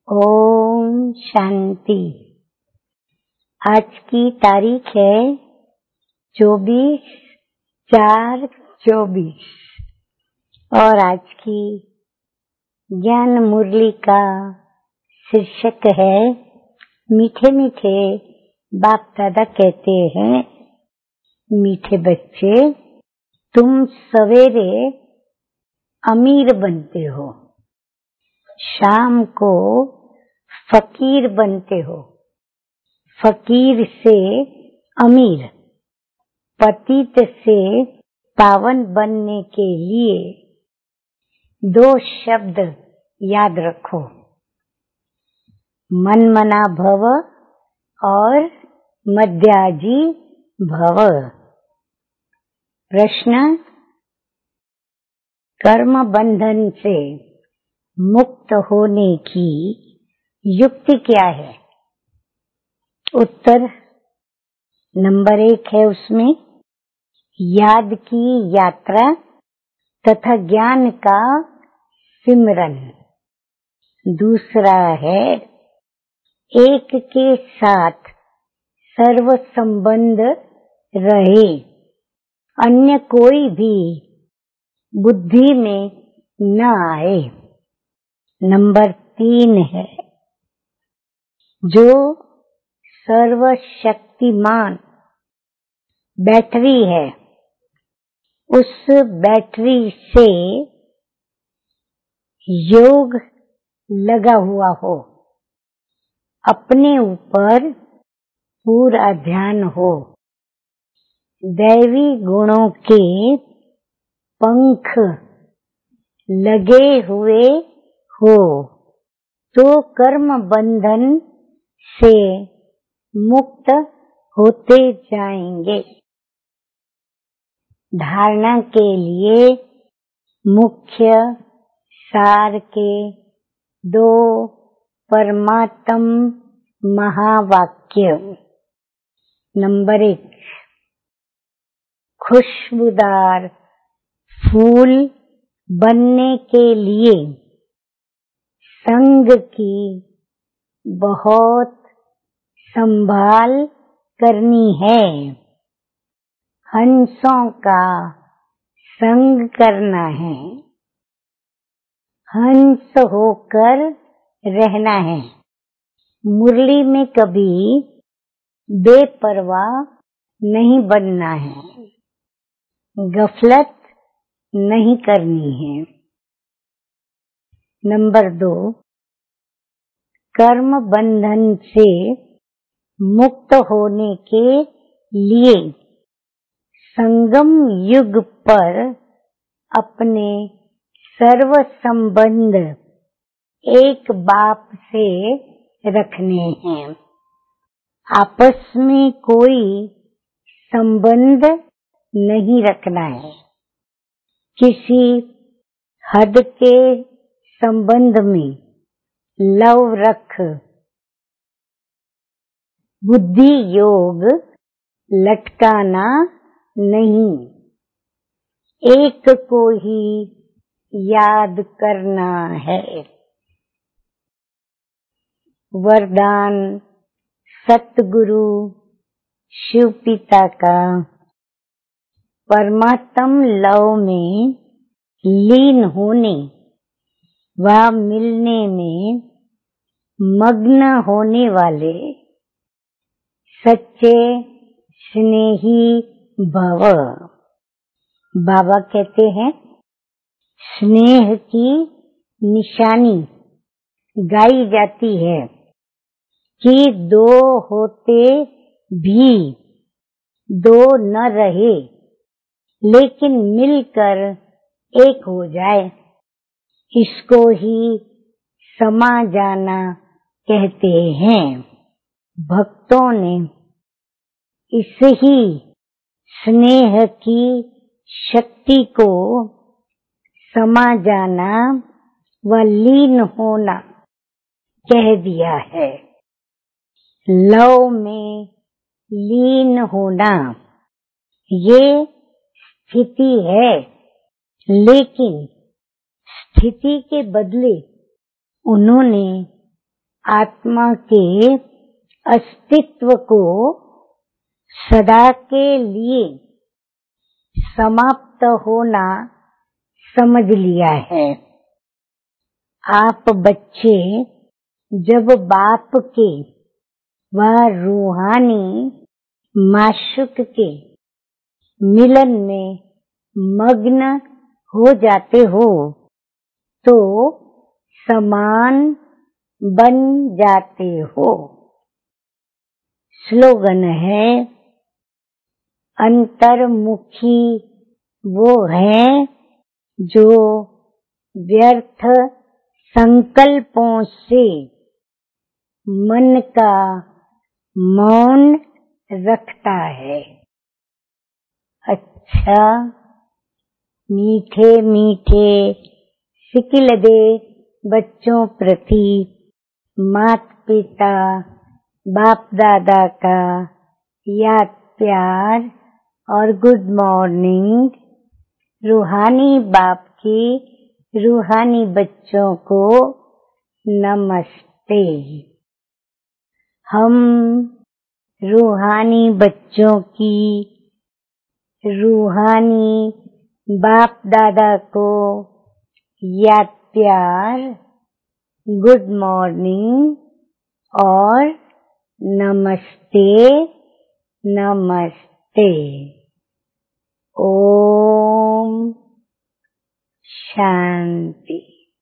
ओम शांति। आज की तारीख है 24/4/24 और आज की ज्ञान मुरली का शीर्षक है मीठे मीठे बाप दादा कहते हैं, मीठे बच्चे तुम सवेरे अमीर बनते हो, शाम को फकीर बनते हो, फकीर से अमीर, पतित से पावन बनने के लिए 2 शब्द याद रखो, मनमना भव और मध्याजी भव। प्रश्न, कर्म बंधन से मुक्त होने की युक्ति क्या है? उत्तर नंबर 1 है उसमें याद की यात्रा तथा ज्ञान का सिमरन। दूसरा है एक के साथ सर्व संबंध रहे, अन्य कोई भी बुद्धि में न आए। नंबर 3 है जो सर्वशक्तिमान बैटरी है, उस बैटरी से योग लगा हुआ हो, अपने ऊपर पूरा ध्यान हो, दैवी गुणों के पंख लगे हुए हो, तो कर्म बंधन से मुक्त होते जाएंगे। धारणा के लिए मुख्य सार के 2 परमात्म महावाक्य। नंबर 1, खुशबूदार फूल बनने के लिए संग की बहुत संभाल करनी है, हंसों का संग करना है, हंस होकर रहना है, मुरली में कभी बेपरवाह नहीं बनना है, गफलत नहीं करनी है। नंबर 2, कर्म बंधन से मुक्त होने के लिए संगम युग पर अपने सर्व संबंध एक बाप से रखने हैं, आपस में कोई संबंध नहीं रखना है, किसी हद के संबंध में लव रख, बुद्धि योग लटकाना नहीं, एक को ही याद करना है। वरदान सतगुरु शिव पिता का परमात्म लव में लीन होने व मिलने में मग्न होने वाले सच्चे स्नेही भव। बाबा कहते हैं, स्नेह की निशानी गाई जाती है कि 2 होते भी 2 न रहे, लेकिन मिलकर एक हो जाए, इसको ही समा जाना कहते हैं। भक्तों ने इस ही स्नेह की शक्ति को समा जाना व लीन होना कह दिया है। लव में लीन होना ये स्थिति है, लेकिन स्थिति के बदले उन्होंने आत्मा के अस्तित्व को सदा के लिए समाप्त होना समझ लिया है। आप बच्चे जब बाप के व रूहानी माशूक के मिलन में मग्न हो जाते हो तो समान बन जाते हो। स्लोगन है, अंतर्मुखी वो है जो व्यर्थ संकल्पों से मन का मौन रखता है। अच्छा, मीठे मीठे सिकिलदे बच्चों प्रति माता पिता बाप दादा का याद प्यार और गुड मॉर्निंग। रूहानी बाप की रूहानी बच्चों को नमस्ते। हम रूहानी बच्चों की रूहानी बाप दादा को याद प्यार, गुड मॉर्निंग और नमस्ते नमस्ते। ओम शांति।